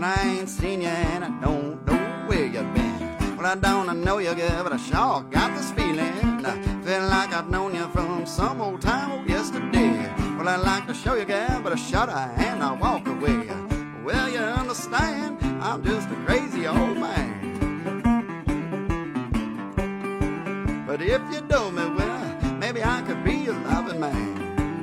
Well, I ain't seen you and I don't know where you've been. Well, I don't know you good, but I sure got this feeling. I feel like I've known you from some old time, yesterday. Well, I'd like to show you, girl, but I shudder and I walk away. Well, you understand, I'm just a crazy old man. But if you know me well, maybe I could be a loving man.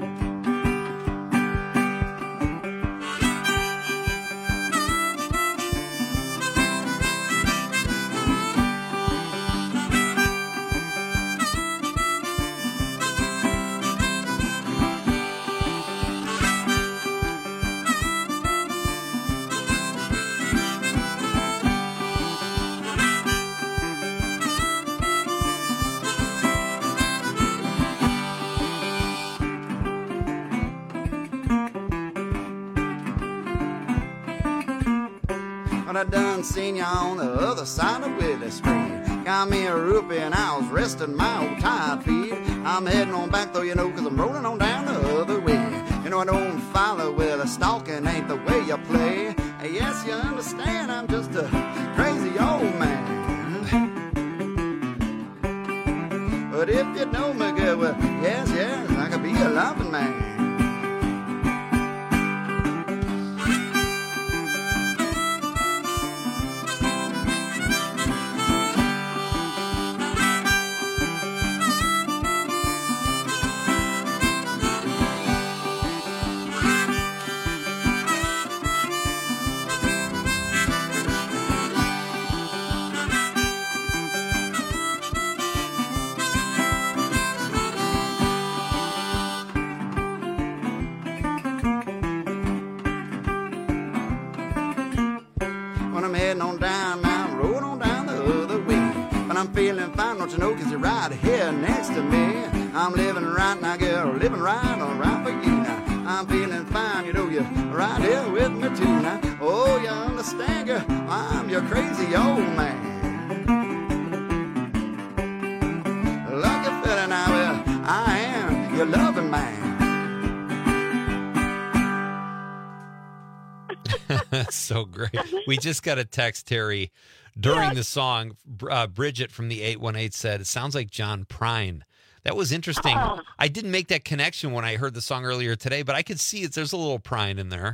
I done seen you on the other side of Willie Street. Got me a rupee and I was resting my old tired feet. I'm heading on back though, you know, cause I'm rolling on down the other way. You know I don't follow with a stalking ain't the way you play. Yes, you understand, I'm just a crazy old man. But if you know me good, well, yes, I could be a loving man. Don't you know, cause you're right here next to me. I'm living right now, girl, living right for you now. I'm feeling fine, you know, you're right here with me too now. Oh, you understand, girl, I'm your crazy old man. Lucky fella now, well, I am your loving man. That's so great. We just got a text, Terry. During the song, Bridget from the 818 said, it sounds like John Prine. That was interesting. Oh. I didn't make that connection when I heard the song earlier today, but I could see it. There's a little Prine in there.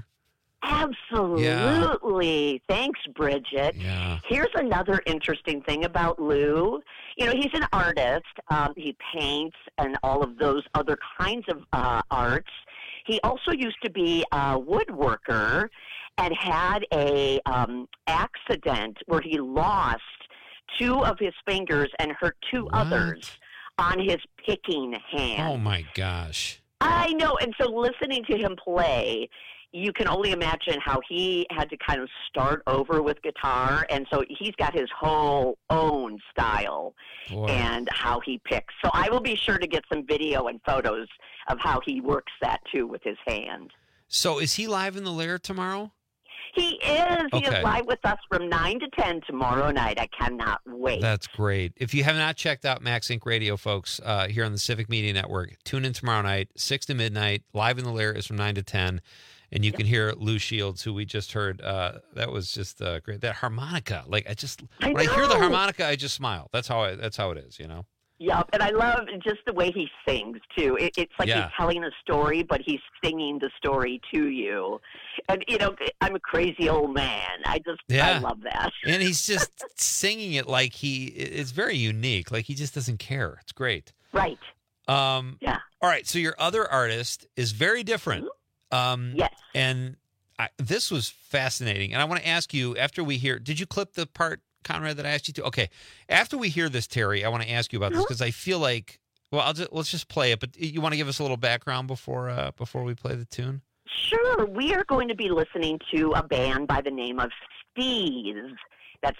Absolutely. Yeah. Thanks, Bridget. Yeah. Here's another interesting thing about Lou. You know, he's an artist. He paints and all of those other kinds of arts. He also used to be a woodworker and had a accident where he lost 2 of his fingers and hurt 2 others on his picking hand. Oh, my gosh. I know. And so listening to him play, you can only imagine how he had to kind of start over with guitar. And so he's got his whole own style and how he picks. So I will be sure to get some video and photos of how he works that, too, with his hand. So is he live in the Lair tomorrow? He is. He is live with us from 9 to 10 tomorrow night. I cannot wait. That's great. If you have not checked out Max Inc. Radio, folks, here on the Civic Media Network, tune in tomorrow night, 6 to midnight. Live in the Lair is from 9 to 10. And you can hear Lou Shields, who we just heard. That was just great. That harmonica. Like, when I hear the harmonica, I just smile. That's how it is, you know? Yep, and I love just the way he sings, too. It's like he's telling a story, but he's singing the story to you. And, you know, I'm a crazy old man. I love that. And he's just singing it like it's very unique. Like, he just doesn't care. It's great. Right. Yeah. All right, so your other artist is very different. Yes. And this was fascinating. And I want to ask you, after we hear, did you clip the part, Conrad, that I asked you to? Okay. After we hear this, Terry, I want to ask you about this because I feel like, well, let's just play it. But you want to give us a little background before we play the tune? Sure. We are going to be listening to a band by the name of Steez. That's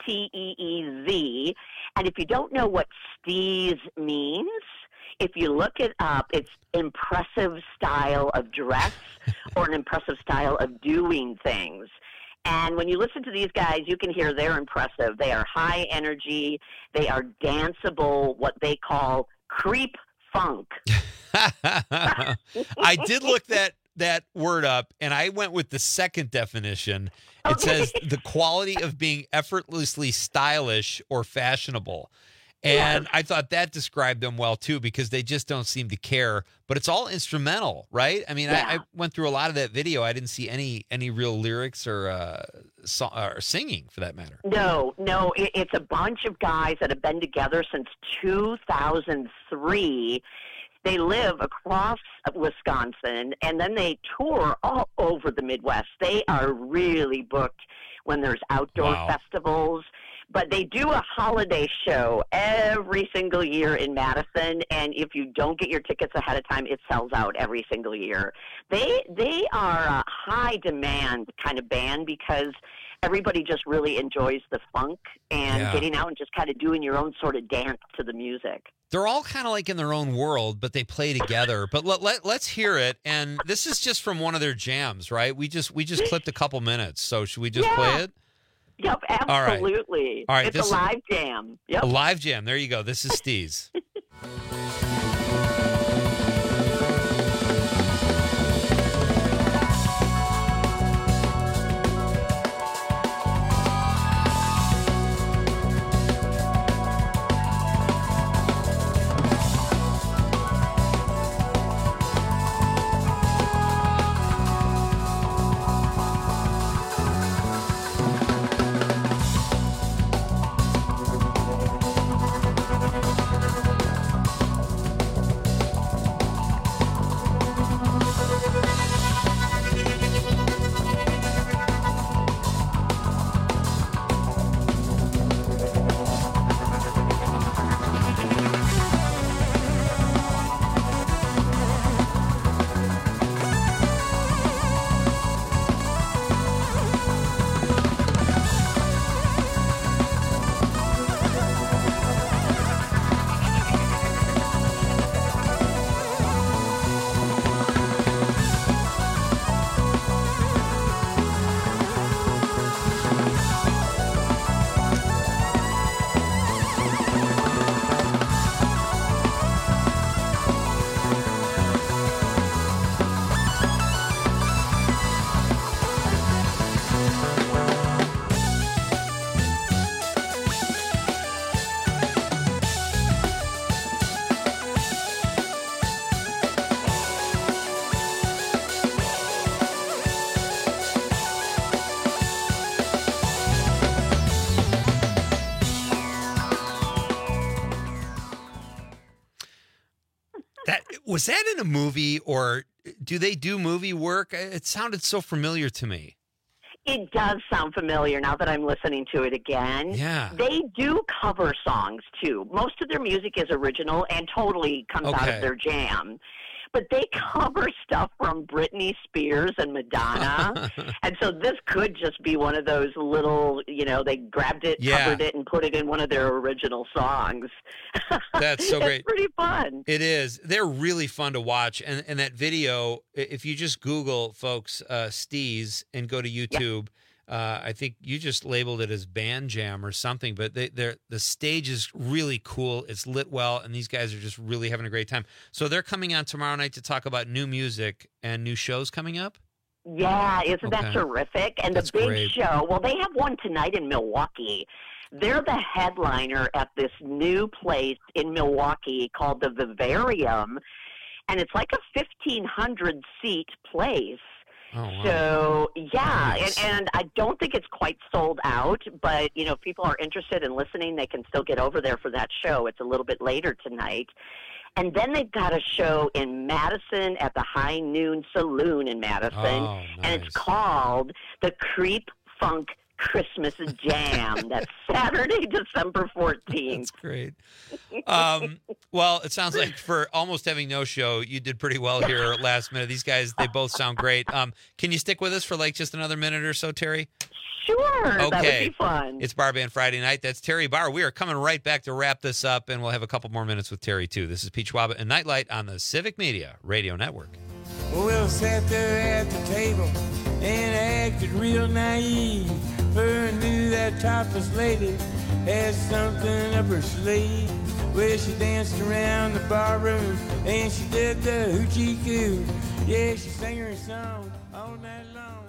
S-T-E-E-Z. And if you don't know what Steez means, if you look it up, it's impressive style of dress or an impressive style of doing things. And when you listen to these guys, you can hear they're impressive. They are high energy. They are danceable, what they call creep funk. I did look that that word up, and I went with the second definition. It says the quality of being effortlessly stylish or fashionable. And I thought that described them well, too, because they just don't seem to care. But it's all instrumental, right? I mean, I went through a lot of that video. I didn't see any real lyrics or singing, for that matter. No. It's a bunch of guys that have been together since 2003. They live across Wisconsin, and then they tour all over the Midwest. They are really booked when there's outdoor festivals. But they do a holiday show every single year in Madison, and if you don't get your tickets ahead of time, it sells out every single year. They are a high demand kind of band because everybody just really enjoys the funk and getting out and just kind of doing your own sort of dance to the music. They're all kind of like in their own world, but they play together. But let's hear it. And this is just from one of their jams, right? We just clipped a couple minutes. So should we just play it? Yep, absolutely. All right. It's a live jam. Yep. A live jam. There you go. This is Steez. Was that in a movie, or do they do movie work? It sounded so familiar to me. It does sound familiar now that I'm listening to it again. Yeah. They do cover songs, too. Most of their music is original and totally comes out of their jam. But they cover stuff from Britney Spears and Madonna. And so this could just be one of those little, they grabbed it, covered it, and put it in one of their original songs. That's so great. It's pretty fun. It is. They're really fun to watch. And that video, if you just Google, folks, Steez and go to YouTube, I think you just labeled it as Band Jam or something, but the stage is really cool. It's lit well, and these guys are just really having a great time. So they're coming on tomorrow night to talk about new music and new shows coming up? Yeah, isn't that terrific? And the big show, well, they have one tonight in Milwaukee. They're the headliner at this new place in Milwaukee called the Vivarium, and it's like a 1,500-seat place. Oh, wow. So, yeah, nice. and I don't think it's quite sold out, but, if people are interested in listening, they can still get over there for that show. It's a little bit later tonight. And then they've got a show in Madison at the High Noon Saloon in Madison, and it's called the Creep Funk Christmas Jam. That's Saturday, December 14th. That's great. Well, it sounds like for almost having no show, you did pretty well here last minute. These guys, they both sound great. Can you stick with us for like just another minute or so, Terry? Sure. Okay. That would be fun. It's Bar Band Friday night. That's Terry Barr. We are coming right back to wrap this up, and we'll have a couple more minutes with Terry, too. This is Pete Schwab and Nightlight on the Civic Media Radio Network. We'll sat there at the table and acted real naive. Her knew that topless lady had something up her sleeve. Well, she danced around the barroom and she did the hoochie coo. Yeah, she sang her song all night long.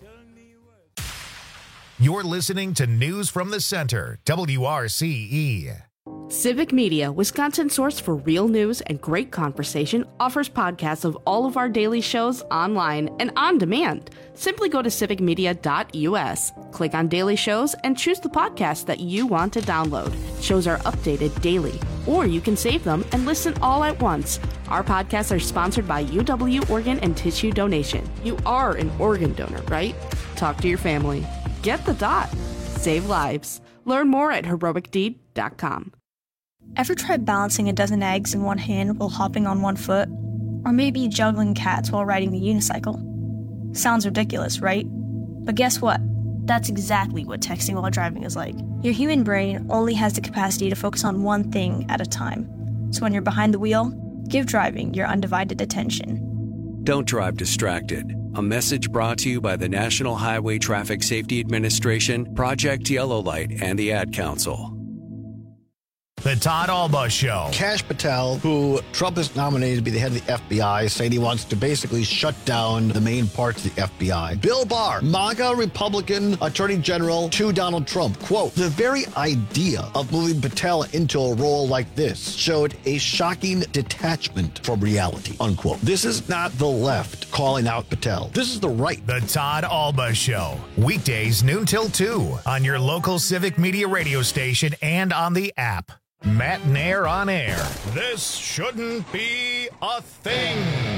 You're listening to News from the Center, WRCE. Civic Media, Wisconsin's source for real news and great conversation, offers podcasts of all of our daily shows online and on demand. Simply go to civicmedia.us, click on daily shows, and choose the podcast that you want to download. Shows are updated daily, or you can save them and listen all at once. Our podcasts are sponsored by UW Organ and Tissue Donation. You are an organ donor, right? Talk to your family. Get the dot. Save lives. Learn more at heroicdeed.com. Ever tried balancing a dozen eggs in one hand while hopping on one foot? Or maybe juggling cats while riding the unicycle? Sounds ridiculous, right? But guess what? That's exactly what texting while driving is like. Your human brain only has the capacity to focus on one thing at a time. So when you're behind the wheel, give driving your undivided attention. Don't drive distracted. A message brought to you by the National Highway Traffic Safety Administration, Project Yellow Light, and the Ad Council. The Todd Alba Show. Kash Patel, who Trump has nominated to be the head of the FBI, saying he wants to basically shut down the main parts of the FBI. Bill Barr, MAGA Republican Attorney General to Donald Trump. Quote, the very idea of moving Patel into a role like this showed a shocking detachment from reality, unquote. This is not the left calling out Patel. This is the right. The Todd Alba Show. Weekdays noon till 2 on your local Civic Media radio station and on the app. Matt Nair on air. This shouldn't be a thing.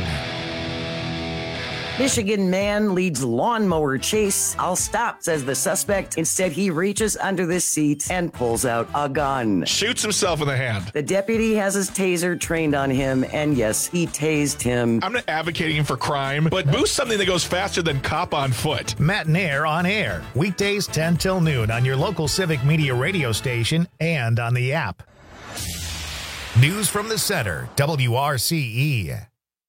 Michigan man leads lawnmower chase. I'll stop, says the suspect. Instead, he reaches under the seat and pulls out a gun. Shoots himself in the hand. The deputy has his taser trained on him, and yes, he tased him. I'm not advocating for crime, but boost something that goes faster than cop on foot. Matt Nair on air. Weekdays 10 till noon on your local Civic Media radio station and on the app. News from the Center, WRCE.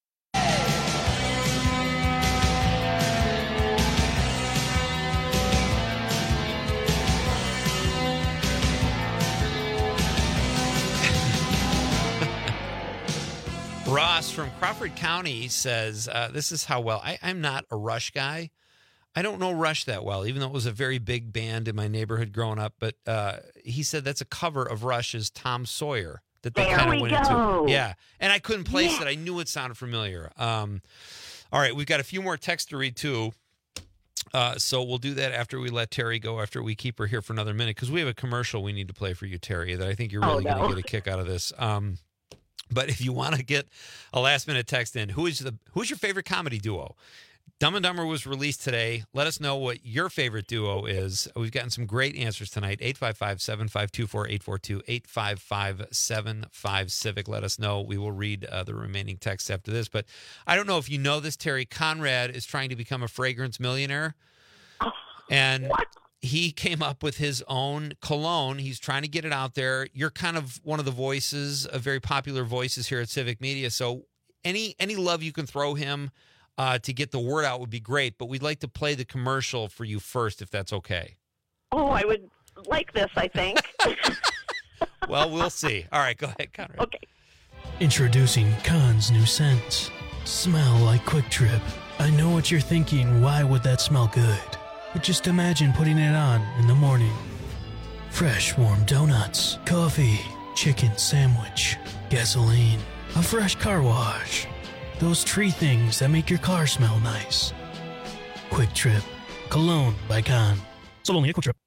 Ross from Crawford County says, this is how well. I'm not a Rush guy. I don't know Rush that well, even though it was a very big band in my neighborhood growing up. But he said that's a cover of Rush's Tom Sawyer. That they kind of went into. Yeah. And I couldn't place it. I knew it sounded familiar. All right. We've got a few more texts to read, too. So we'll do that after we let Terry go, after we keep her here for another minute, because we have a commercial we need to play for you, Terry, that I think you're really going to get a kick out of this. But if you want to get a last-minute text in, who's your favorite comedy duo? Dumb and Dumber was released today. Let us know what your favorite duo is. We've gotten some great answers tonight. 855-752-4842, 855-75-CIVIC. Let us know. We will read the remaining texts after this. But I don't know if you know this, Terry. Conrad is trying to become a fragrance millionaire. And he came up with his own cologne. He's trying to get it out there. You're kind of one of the voices, very popular voices here at Civic Media. So any love you can throw him to get the word out would be great, but we'd like to play the commercial for you first, if that's okay. Oh, I would like this, I think. Well, we'll see. All right, go ahead, Conrad. Okay. Introducing Khan's new scent. Smell like Quick Trip. I know what you're thinking. Why would that smell good? But just imagine putting it on in the morning. Fresh warm donuts, coffee, chicken sandwich, gasoline, a fresh car wash. Those tree things that make your car smell nice. Quick Trip. Cologne by Khan. Sold only at Quick Trip.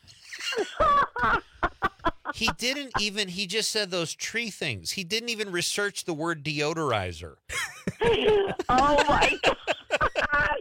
He just said those tree things. He didn't even research the word deodorizer. Oh, my gosh.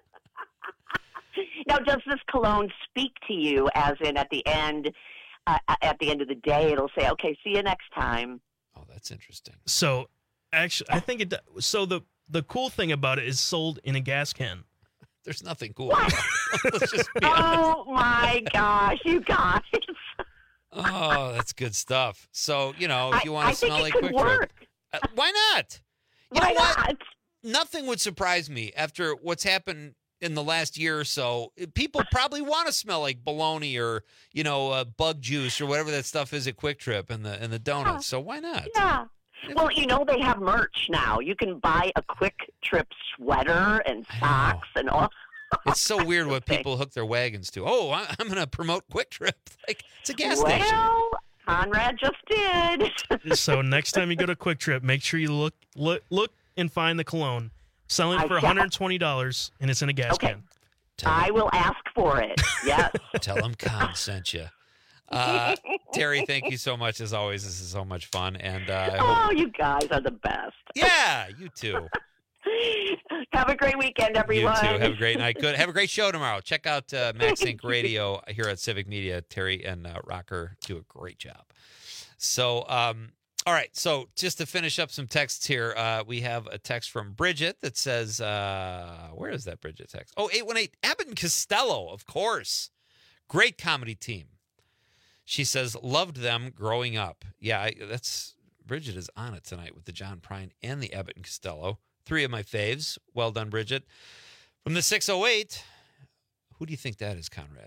Now, does this cologne speak to you as in at the end of the day, it'll say, okay, see you next time? Oh, that's interesting. So, actually, I think it. So the cool thing about it is sold in a gas can. There's nothing cool. Let's just be honest. Oh my gosh, you guys! Oh, that's good stuff. So if you want to smell like Quick Trip, why not? You know what? Nothing would surprise me after what's happened in the last year or so, people probably want to smell like bologna or, bug juice or whatever that stuff is at Quick Trip and the donuts. So why not? Yeah. Well, they have merch now. You can buy a Quick Trip sweater and socks and all. It's so weird what people hook their wagons to. Oh, I'm going to promote Quick Trip. Like, it's a gas station. Well, Conrad just did. So next time you go to Quick Trip, make sure you look and find the cologne. Selling for $120, and it's in a gas can. I will ask for it. Yes. Tell them Con sent you. Terry, thank you so much as always. This is so much fun, and you guys are the best. Yeah, you too. Have a great weekend, everyone. You too. Have a great night. Good. Have a great show tomorrow. Check out Max Inc. Radio here at Civic Media. Terry and Rocker do a great job. So, all right. So, just to finish up some texts here, we have a text from Bridget that says, "Where is that Bridget text? Oh, 818 Abbott and Costello, of course. Great comedy team." She says, "Loved them growing up." Yeah, Bridget is on it tonight with the John Prine and the Abbott and Costello. 3 of my faves. Well done, Bridget. From the 608, who do you think that is, Conrad?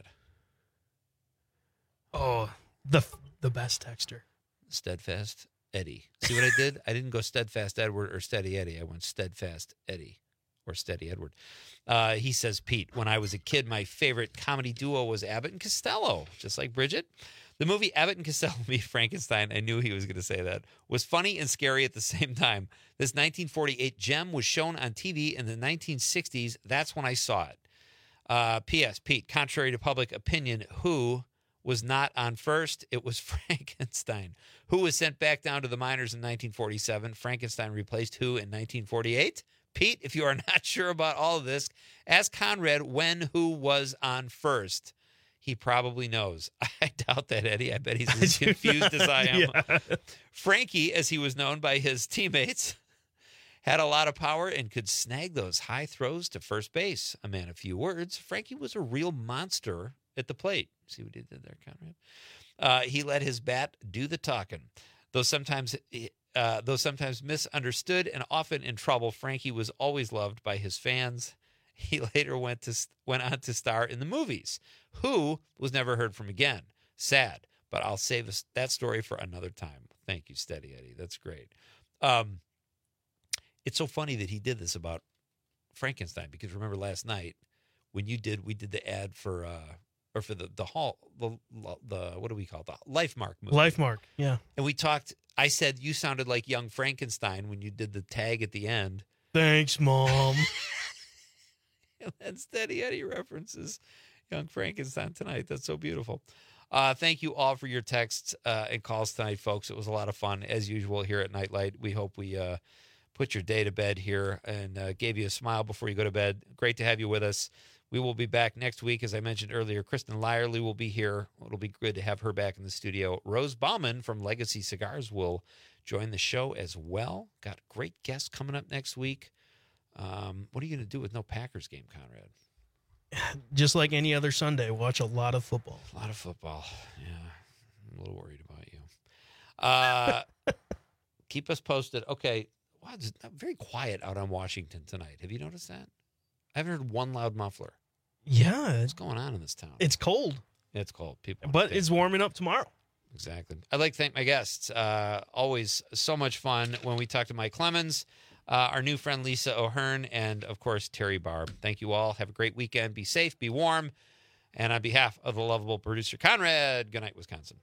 Oh, the best texter. Steadfast Eddie. See what I did? I didn't go Steadfast Edward or Steady Eddie. I went Steadfast Eddie or Steady Edward. He says, Pete, when I was a kid, my favorite comedy duo was Abbott and Costello, just like Bridget. The movie Abbott and Costello Meet Frankenstein, I knew he was going to say that, was funny and scary at the same time. This 1948 gem was shown on TV in the 1960s. That's when I saw it. P.S. Pete, contrary to public opinion, who was not on first? It was Frankenstein. Who was sent back down to the minors in 1947? Frankenstein replaced who in 1948? Pete, if you are not sure about all of this, ask Conrad who was on first. He probably knows. I doubt that, Eddie. I bet he's as confused as I am. Yeah. Frankie, as he was known by his teammates, had a lot of power and could snag those high throws to first base. A man of few words, Frankie was a real monster at the plate. See what he did there, Conrad? He let his bat do the talking. Though sometimes misunderstood and often in trouble, Frankie was always loved by his fans. He later went on to star in the movies. Who was never heard from again. Sad, but I'll save that story for another time. Thank you, Steady Eddie. That's great. It's so funny that he did this about Frankenstein, because remember last night when we did the ad for the what do we call it? The Lifemark movie. Lifemark, yeah. And we talked. I said you sounded like young Frankenstein when you did the tag at the end. Thanks, Mom. And then Steady Eddie references young Frankenstein tonight. That's so beautiful. Thank you all for your texts and calls tonight, folks. It was a lot of fun, as usual, here at Nightlight. We hope we put your day to bed here and gave you a smile before you go to bed. Great to have you with us. We will be back next week. As I mentioned earlier, Kristen Lyerly will be here. It'll be good to have her back in the studio. Rose Bauman from Legacy Cigars will join the show as well. Got great guests coming up next week. What are you going to do with no Packers game, Conrad? Just like any other Sunday, watch a lot of football. A lot of football. Yeah. I'm a little worried about you. Keep us posted. Okay. Wow, it's very quiet out on Washington tonight. Have you noticed that? I haven't heard one loud muffler. Yeah. What's going on in this town? It's cold. It's cold. But it's warming up tomorrow. Exactly. I'd like to thank my guests. Always so much fun when we talk to Mike Clemens, our new friend Lisa O'Hearn, and, of course, Terry Barb. Thank you all. Have a great weekend. Be safe. Be warm. And on behalf of the lovable producer, Conrad, good night, Wisconsin.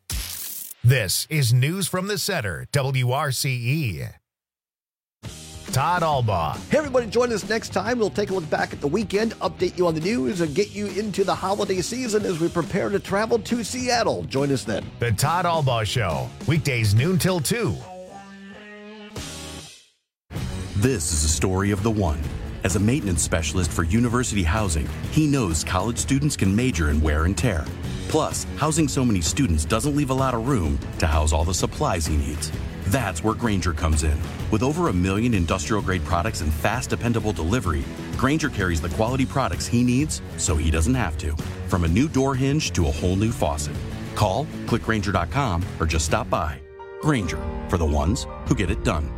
This is News from the Center, WRCE. Todd Albaugh. Hey, everybody, join us next time. We'll take a look back at the weekend, update you on the news, and get you into the holiday season as we prepare to travel to Seattle. Join us then. The Todd Albaugh Show, weekdays noon till 2. This is a story of the one. As a maintenance specialist for university housing, he knows college students can major in wear and tear. Plus, housing so many students doesn't leave a lot of room to house all the supplies he needs. That's where Grainger comes in. With over 1 million industrial-grade products and fast, dependable delivery, Grainger carries the quality products he needs so he doesn't have to. From a new door hinge to a whole new faucet. Call, click Grainger.com, or just stop by. Grainger, for the ones who get it done.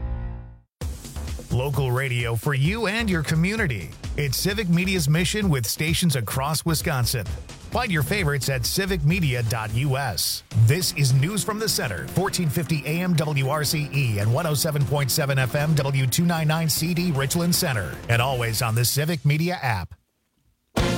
Local radio for you and your community. It's Civic Media's mission with stations across Wisconsin. Find your favorites at civicmedia.us. This is News from the Center, 1450 AM WRCE and 107.7 FM W299CD Richland Center, and always on the Civic Media app.